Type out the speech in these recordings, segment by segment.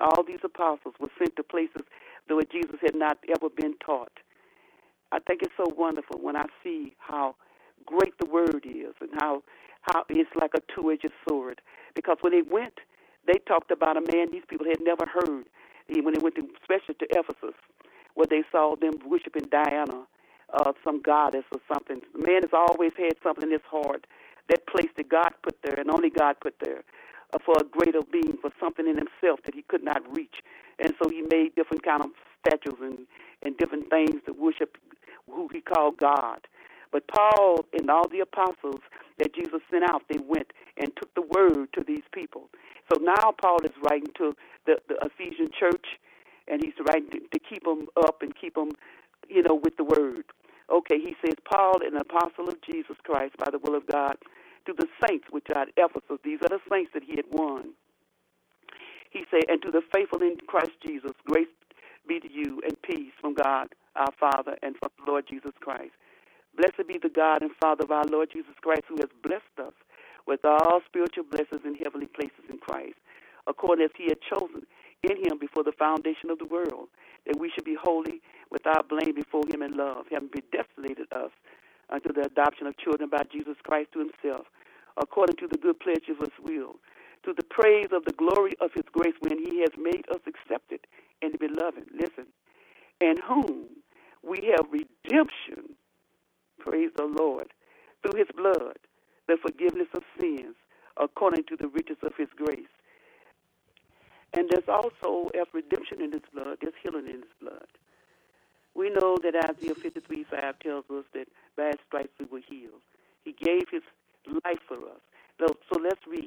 all these apostles were sent to places where Jesus had not ever been taught. I think it's so wonderful when I see how great the word is and how it's like a two-edged sword. Because when they went, they talked about a man these people had never heard. When they went to, especially to Ephesus, where they saw them worshiping Diana, some goddess or something. Man has always had something in his heart, that place that God put there and only God put there, for a greater being, for something in himself that he could not reach. And so he made different kind of statues and different things to worship who he called God. But Paul and all the apostles that Jesus sent out, they went and took the word to these people. So now Paul is writing to the Ephesian church, and he's writing to keep them up and keep them, with the word. Okay, he says, Paul, an apostle of Jesus Christ by the will of God, to the saints which are at Ephesus. These are the saints that he had won. He said, and to the faithful in Christ Jesus, grace be to you and peace from God our Father and from the Lord Jesus Christ. Blessed be the God and Father of our Lord Jesus Christ, who has blessed us with all spiritual blessings in heavenly places in Christ, according as he had chosen in him before the foundation of the world, that we should be holy without blame before him in love, having predestinated us unto the adoption of children by Jesus Christ to himself, according to the good pleasure of his will, to the praise of the glory of his grace, when he has made us accepted in the beloved. Listen, in whom we have redemption, praise the Lord, through his blood, the forgiveness of sins, according to the riches of his grace. And there's also, as redemption in his blood, there's healing in his blood. We know that Isaiah 53:5 tells us that by his stripes we were healed. He gave his life for us. So let's read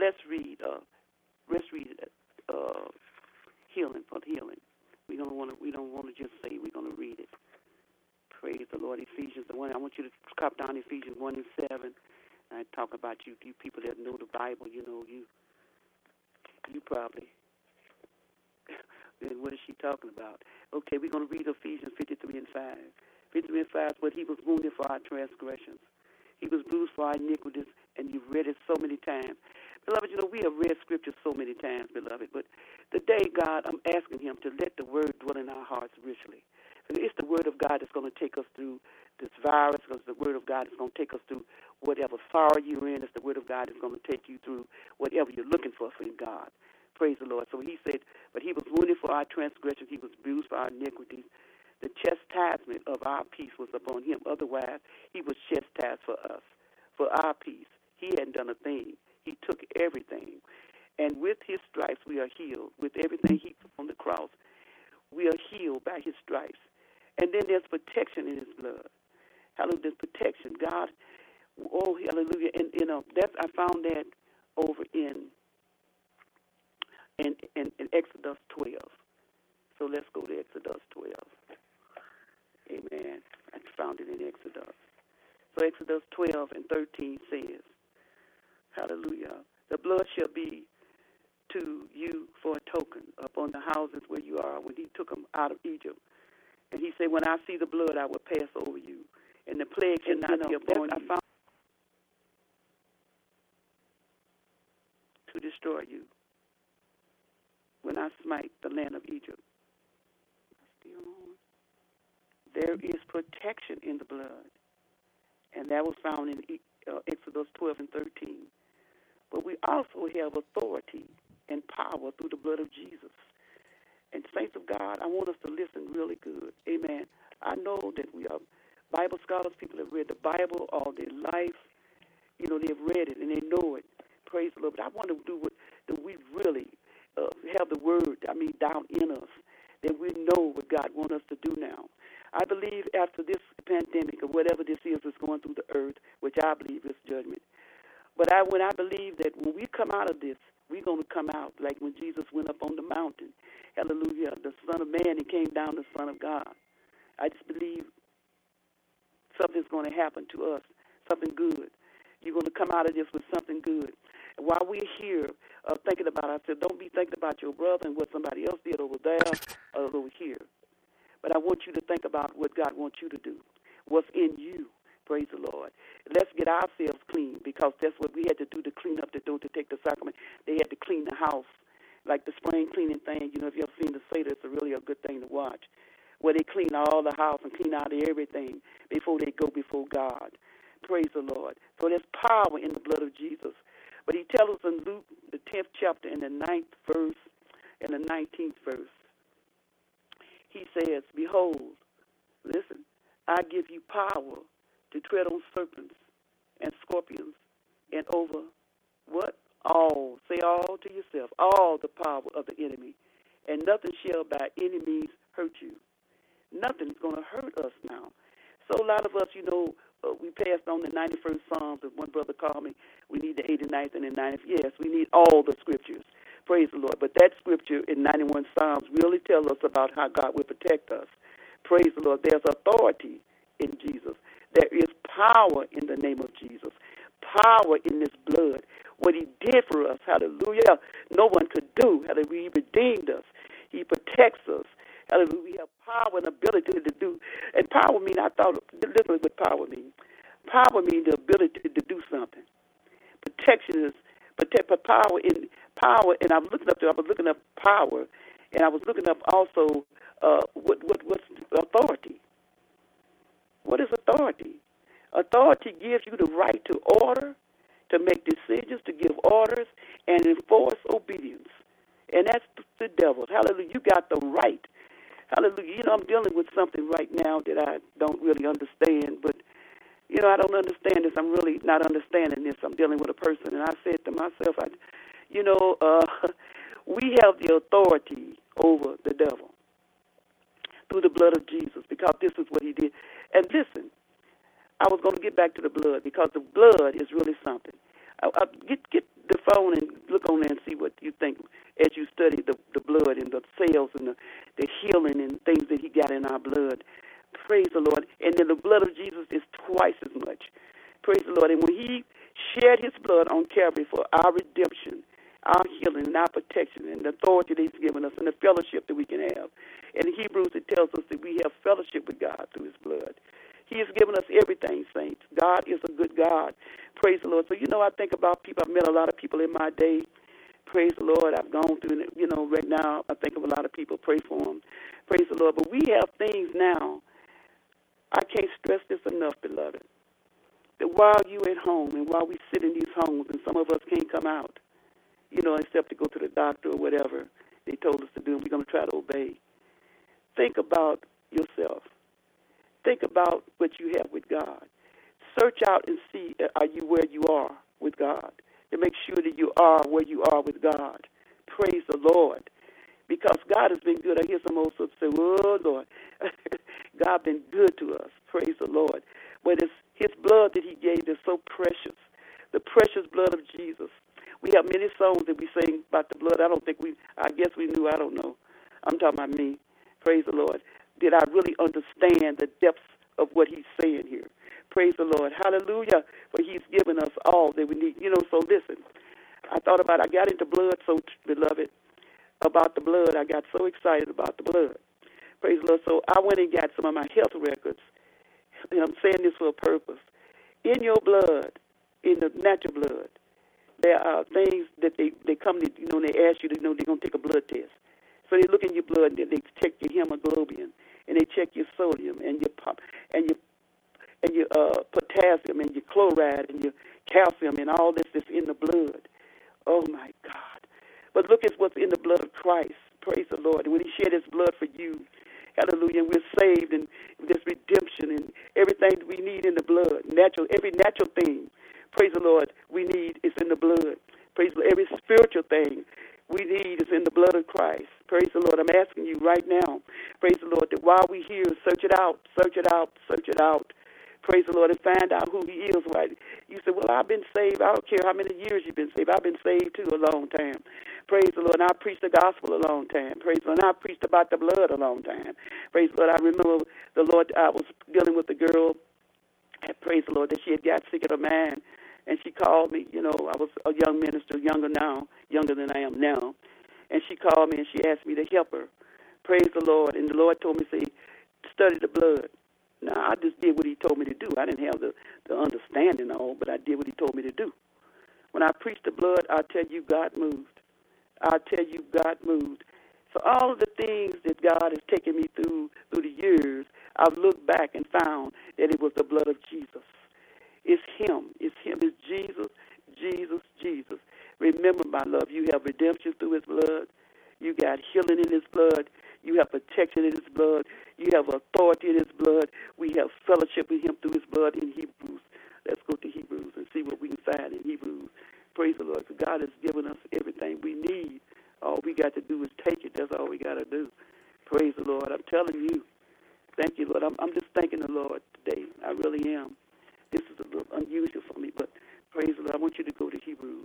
healing for healing. We don't want to just say we're going to read it. Praise the Lord. Ephesians 1. I want you to copy down Ephesians 1:7. I talk about you people that know the Bible. You probably. What is she talking about? Okay, we're going to read Ephesians 53:5. 53:5, but he was wounded for our transgressions. He was bruised for our iniquities, and you've read it so many times. Beloved, we have read Scripture so many times, beloved, but today, God, I'm asking him to let the word dwell in our hearts richly. It's the word of God that's going to take us through this virus, because the word of God is going to take us through whatever sorrow you're in. It's the word of God that's going to take you through whatever you're looking for in God. Praise the Lord. So he said, but he was wounded for our transgressions. He was bruised for our iniquities. The chastisement of our peace was upon him. Otherwise, he was chastised for us, for our peace. He hadn't done a thing. He took everything. And with his stripes, we are healed. With everything he put on the cross, we are healed by his stripes. And then there's protection in his blood. Hallelujah, there's protection. God, oh, hallelujah. And, I found that over in Exodus 12. So let's go to Exodus 12. Amen. I found it in Exodus. So Exodus 12:13 says, hallelujah, the blood shall be to you for a token upon the houses where you are, when he took them out of Egypt. And he said, when I see the blood, I will pass over you, and the plague cannot be upon you. I found to destroy you when I smite the land of Egypt. There is protection in the blood, and that was found in Exodus 12:13. But we also have authority and power through the blood of Jesus. And saints of God, I want us to listen really good. Amen. I know that we are Bible scholars, people that have read the Bible all their life. They've read it and they know it. Praise the Lord. But I want to do that we really have the word, down in us, that we know what God wants us to do now. I believe after this pandemic or whatever this is that's going through the earth, which I believe is judgment. But I believe that when we come out of this, we're going to come out like when Jesus went up on the mountain. Hallelujah. The Son of Man, he came down the Son of God. I just believe something's going to happen to us, something good. You're going to come out of this with something good. And while we're here thinking about ourselves, don't be thinking about your brother and what somebody else did over there or over here. But I want you to think about what God wants you to do, what's in you. Praise the Lord. Let's get ourselves clean, because that's what we had to do to clean up the door to take the sacrament. They had to clean the house. like the spring cleaning thing. You know, if you ever seen the Seder, it's really a good thing to watch, where they clean all the house and clean out everything before they go before God. Praise the Lord. So there's power in the blood of Jesus. But he tells us in Luke, the 10th chapter, in the 9th verse and the 19th verse, he says, behold, listen, I give you power to tread on serpents and scorpions and over what? All. Say all to yourself. All the power of the enemy. And nothing shall by any means hurt you. Nothing's going to hurt us now. So a lot of us, you know, we passed on the 91st Psalms, and one brother called me, we need the 89th and the 90th. Yes, we need all the scriptures. Praise the Lord. But that scripture in 91 Psalms really tells us about how God will protect us. Praise the Lord. There's authority in Jesus. There is power in the name of Jesus. Power in this blood. What he did for us, hallelujah, no one could do. Hallelujah, he redeemed us. He protects us. Hallelujah, we have power and ability to do. And power means, I thought, literally what power means. Power means the ability to do something. Protection is power in power. And I was looking up power, and I was looking up also what's authority. What is authority? Authority gives you the right to order, to make decisions, to give orders, and enforce obedience. And that's the devil. Hallelujah. You got the right. Hallelujah. You know, I'm dealing with something right now that I don't really understand, but, you know, I don't understand this. I'm really not understanding this. I'm dealing with a person, and I said to myself, we have the authority over the devil through the blood of Jesus, because this is what he did. And listen, I was going to get back to the blood, because the blood is really something. Get the phone and look on there and see what you think as you study the blood and the cells and the healing and things that he got in our blood. Praise the Lord. And then the blood of Jesus is twice as much. Praise the Lord. And when he shed his blood on Calvary for our redemption, our healing and our protection and the authority that he's given us and the fellowship that we can have. And in Hebrews, it tells us that we have fellowship with God through his blood. He has given us everything, saints. God is a good God. Praise the Lord. So, you know, I think about people. I've met a lot of people in my day. Praise the Lord. I've gone through, you know, right now I think of a lot of people. Pray for them. Praise the Lord. But we have things now. I can't stress this enough, beloved, that while you're at home and while we sit in these homes, and some of us can't come out, you know, except to go to the doctor or whatever they told us to do, and we're going to try to obey. Think about yourself. Think about what you have with God. Search out and see, are you where you are with God? To make sure that you are where you are with God. Praise the Lord. Because God has been good. I hear some old folks say, oh, Lord, God been good to us. Praise the Lord. But it's his blood that he gave is so precious. The precious blood of Jesus. We have many songs that we sing about the blood. I guess we knew, I don't know. I'm talking about me. Praise the Lord. Did I really understand the depths of what he's saying here? Praise the Lord. Hallelujah. For he's given us all that we need. You know, so listen. I got into blood, so beloved, about the blood. I got so excited about the blood. Praise the Lord. So I went and got some of my health records. And I'm saying this for a purpose. In your blood, in the natural blood, there are things that they come to, you know, and they ask you, you know, they're going to take a blood test. So they look in your blood and they check your hemoglobin and they check your sodium and your potassium and your chloride and your calcium and all this that's in the blood. Oh my God! But look at what's in the blood of Christ. Praise the Lord. And when he shed his blood for you, hallelujah, and we're saved and there's redemption and everything we need in the blood. Every natural thing, praise the Lord, we need is in the blood. Praise the Lord. Every spiritual thing we need is in the blood of Christ. Praise the Lord. I'm asking you right now, praise the Lord, that while we're here, search it out, search it out, search it out. Praise the Lord, and find out who he is. Right? You say, well, I've been saved. I don't care how many years you've been saved. I've been saved, too, a long time. Praise the Lord, and I preached the gospel a long time. Praise the Lord, and I preached about the blood a long time. Praise the Lord, I remember the Lord, I was dealing with a girl, and praise the Lord, that she had got sick of her mind, and she called me. You know, I was a young minister, younger than I am now, and she called me, and she asked me to help her. Praise the Lord, and the Lord told me, say, study the blood. Now, I just did what he told me to do. I didn't have the understanding all, but I did what he told me to do. When I preached the blood, I tell you, God moved. I tell you, God moved. So all of the things that God has taken me through the years, I've looked back and found that it was the blood of Jesus. It's Him. It's Him. It's Jesus, Jesus, Jesus. Remember, my love, you have redemption through His blood. You got healing in His blood. You have protection in His blood. You have authority in His blood. We have fellowship with Him through His blood in Hebrews. Let's go to Hebrews and see what we can find in Hebrews. Praise the Lord. God has given us everything we need. All we got to do is take it. That's all we got to do. Praise the Lord. I'm telling you. Thank you, Lord. I'm just thanking the Lord today. I really am. This is a little unusual for me, but praise the Lord. I want you to go to Hebrews.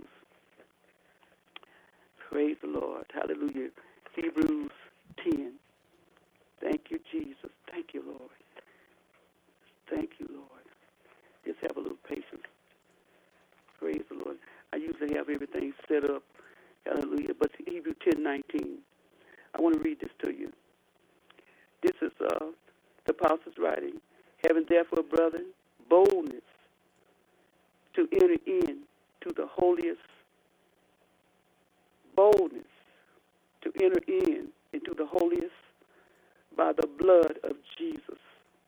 Praise the Lord. Hallelujah. Hebrews 10. Thank you, Jesus. Thank you, Lord. Thank you, Lord. Just have a little patience. Praise the Lord. I usually have everything set up. Hallelujah. But Hebrews 10:19. I want to read this to you. This is the apostles writing. Having therefore, brethren, boldness to enter in to the holiest, boldness to enter in into the holiest by the blood of Jesus,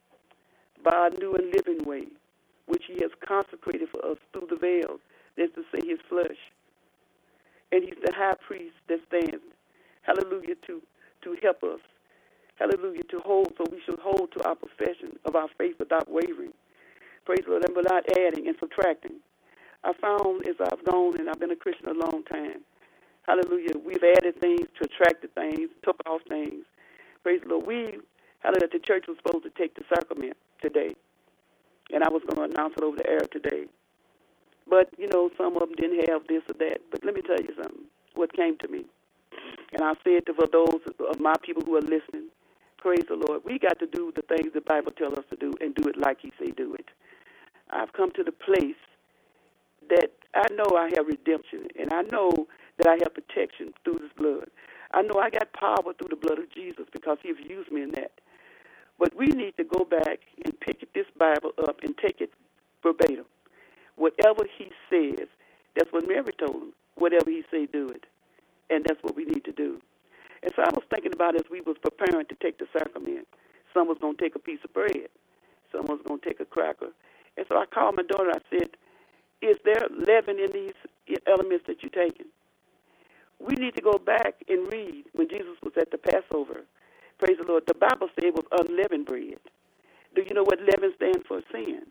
by a new and living way, which He has consecrated for us through the veil, that's to say His flesh. And He's the high priest that stands, hallelujah, to help us, hallelujah, to hold, so we should hold to our profession of our faith without wavering. Praise the Lord, and without adding and subtracting. I found as I've gone, and I've been a Christian a long time, hallelujah, we've added things, subtracted things, took off things. Praise the Lord. Hallelujah, the church was supposed to take the sacrament today, and I was going to announce it over the air today. But, some of them didn't have this or that. But let me tell you something, what came to me. And I say it for those of my people who are listening, praise the Lord. We got to do the things the Bible tells us to do and do it like He say do it. I've come to the place that I know I have redemption, and I know that I have protection through His blood. I know I got power through the blood of Jesus because He's used me in that. But we need to go back and pick this Bible up and take it verbatim. Whatever He says, that's what Mary told him. Whatever He say, do it. And that's what we need to do. And so I was thinking about as we was preparing to take the sacrament, some was going to take a piece of bread. Some was going to take a cracker. And so I called my daughter. I said, is there leaven in these elements that you're taking? We need to go back and read when Jesus was at the Passover. Praise the Lord. The Bible said it was unleavened bread. Do you know what leaven stands for? Sin.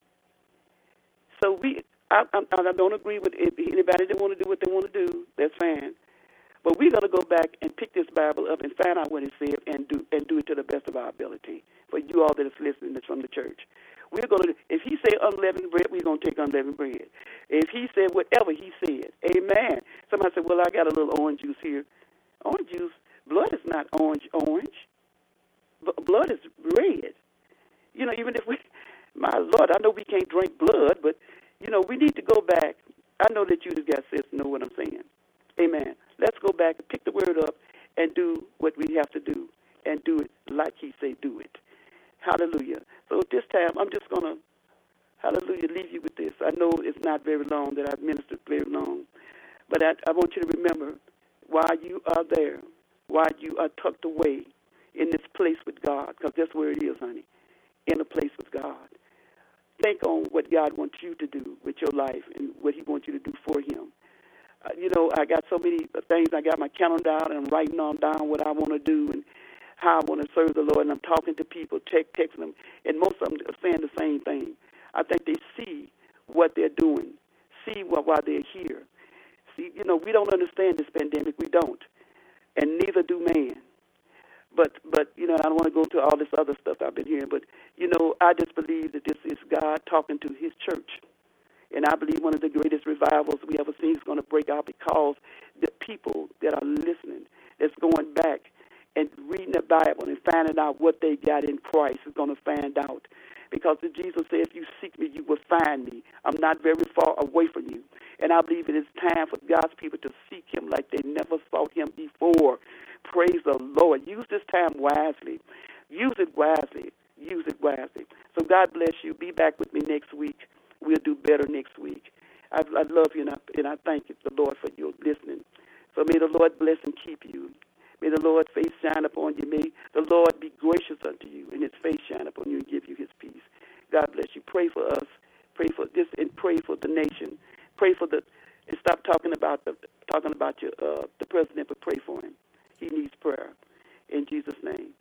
So I don't agree with anybody that want to do what they want to do. That's fine. But we're going to go back and pick this Bible up and find out what it said and do it to the best of our ability. For you all that is listening that's from the church. We're going to, if He said unleavened bread, we're going to take unleavened bread. If He said whatever He said, amen. Somebody said, well, I got a little orange juice here. Orange juice, blood is not orange. Blood is red. Even if my Lord, I know we can't drink blood, but, we need to go back. I know that you just got sense to know what I'm saying. Amen. Let's go back and pick the word up and do what we have to do and do it like He say do it. Hallelujah. So at this time, I'm just going to, hallelujah, leave you with this. I know it's not very long that I've ministered very long, but I want you to remember while you are there, while you are tucked away in this place with God, because that's where it is, honey, in a place with God. Think on what God wants you to do with your life and what He wants you to do for Him. I got so many things. I got my calendar out, and I'm writing on down what I want to do and how I want to serve the Lord. And I'm talking to people, texting them, and most of them are saying the same thing. I think they see what they're doing, see why they're here. See, we don't understand this pandemic. We don't, and neither do man. But I don't want to go into all this other stuff I've been hearing. But, I just believe that this is God talking to His church. And I believe one of the greatest revivals we ever seen is going to break out because the people that are listening, that's going back and reading the Bible and finding out what they got in Christ is going to find out. Because Jesus said, if you seek me, you will find me. I'm not very far away from you. And I believe it is time for God's people to seek Him like they never sought Him before. Praise the Lord. Use this time wisely. Use it wisely. Use it wisely. So God bless you. Be back with me next week. We'll do better next week. I love you, and I thank you, the Lord, for your listening. So may the Lord bless and keep you. May the Lord's face shine upon you. May the Lord be gracious unto you, and his face shine upon you and give you his peace. God bless you. Pray for us. Pray for this, and pray for the nation. Pray for the, and stop talking about the president, but pray for him. He needs prayer. In Jesus' name.